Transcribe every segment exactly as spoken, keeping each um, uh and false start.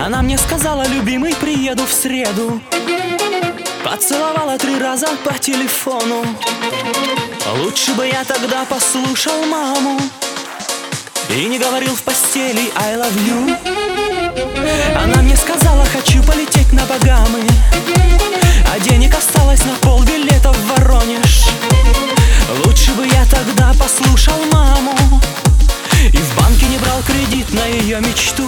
Она мне сказала: любимый, приеду в среду. Поцеловала три раза по телефону. Лучше бы я тогда послушал маму и не говорил в постели I love you. Она мне сказала: хочу полететь на Багамы, а денег осталось на полбилета в Воронеж. Лучше бы я тогда послушал маму и в банке не брал кредит на ее мечту.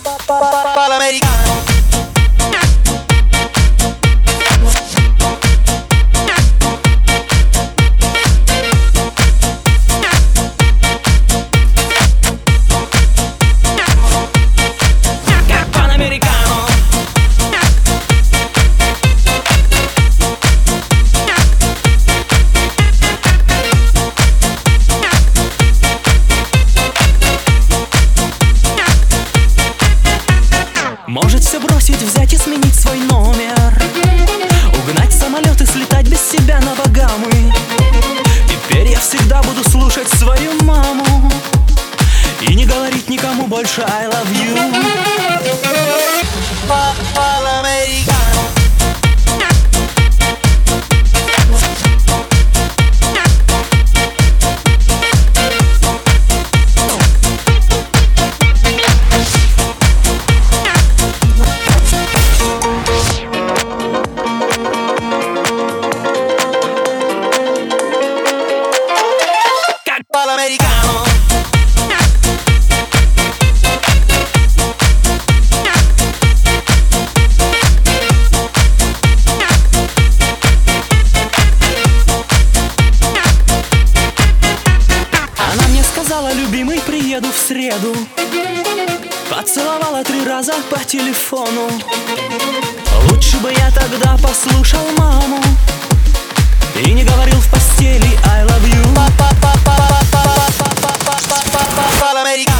Может все бросить, взять и сменить свой номер, угнать самолет и слетать без себя на Багамы. Теперь я всегда буду слушать свою маму и не говорить никому больше I love you. Любимый, приеду в среду. Поцеловала три раза по телефону. Лучше бы я тогда послушал маму и не говорил в постели I love you.